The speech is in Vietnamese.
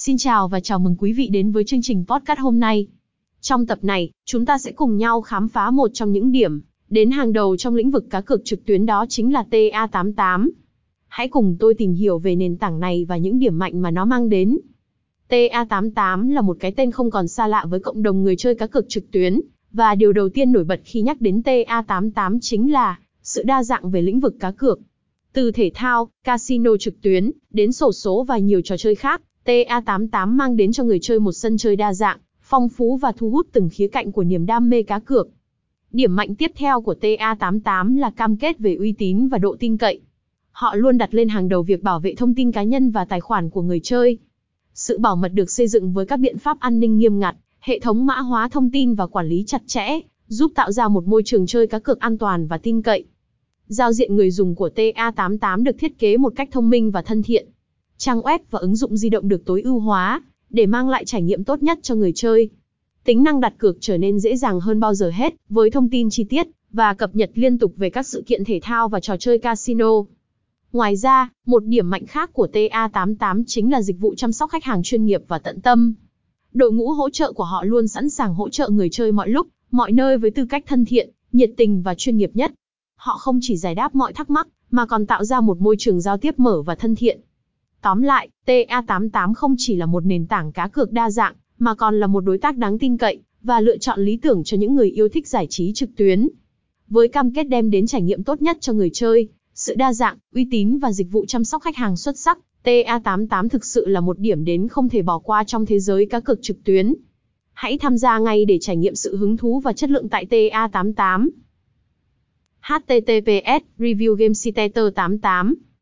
Xin chào và chào mừng quý vị đến với chương trình podcast hôm nay. Trong tập này, chúng ta sẽ cùng nhau khám phá một trong những điểm đến hàng đầu trong lĩnh vực cá cược trực tuyến, đó chính là TA88. Hãy cùng tôi tìm hiểu về nền tảng này và những điểm mạnh mà nó mang đến. TA88 là một cái tên không còn xa lạ với cộng đồng người chơi cá cược trực tuyến, và điều đầu tiên nổi bật khi nhắc đến TA88 chính là sự đa dạng về lĩnh vực cá cược. Từ thể thao, casino trực tuyến, đến xổ số và nhiều trò chơi khác, TA88 mang đến cho người chơi một sân chơi đa dạng, phong phú và thu hút từng khía cạnh của niềm đam mê cá cược. Điểm mạnh tiếp theo của TA88 là cam kết về uy tín và độ tin cậy. Họ luôn đặt lên hàng đầu việc bảo vệ thông tin cá nhân và tài khoản của người chơi. Sự bảo mật được xây dựng với các biện pháp an ninh nghiêm ngặt, hệ thống mã hóa thông tin và quản lý chặt chẽ, giúp tạo ra một môi trường chơi cá cược an toàn và tin cậy. Giao diện người dùng của TA88 được thiết kế một cách thông minh và thân thiện. Trang web và ứng dụng di động được tối ưu hóa, để mang lại trải nghiệm tốt nhất cho người chơi. Tính năng đặt cược trở nên dễ dàng hơn bao giờ hết, với thông tin chi tiết và cập nhật liên tục về các sự kiện thể thao và trò chơi casino. Ngoài ra, một điểm mạnh khác của TA88 chính là dịch vụ chăm sóc khách hàng chuyên nghiệp và tận tâm. Đội ngũ hỗ trợ của họ luôn sẵn sàng hỗ trợ người chơi mọi lúc, mọi nơi với tư cách thân thiện, nhiệt tình và chuyên nghiệp nhất. Họ không chỉ giải đáp mọi thắc mắc, mà còn tạo ra một môi trường giao tiếp mở và thân thiện. Tóm lại, TA88 không chỉ là một nền tảng cá cược đa dạng, mà còn là một đối tác đáng tin cậy, và lựa chọn lý tưởng cho những người yêu thích giải trí trực tuyến. Với cam kết đem đến trải nghiệm tốt nhất cho người chơi, sự đa dạng, uy tín và dịch vụ chăm sóc khách hàng xuất sắc, TA88 thực sự là một điểm đến không thể bỏ qua trong thế giới cá cược trực tuyến. Hãy tham gia ngay để trải nghiệm sự hứng thú và chất lượng tại TA88. https://reviewgamesiteter88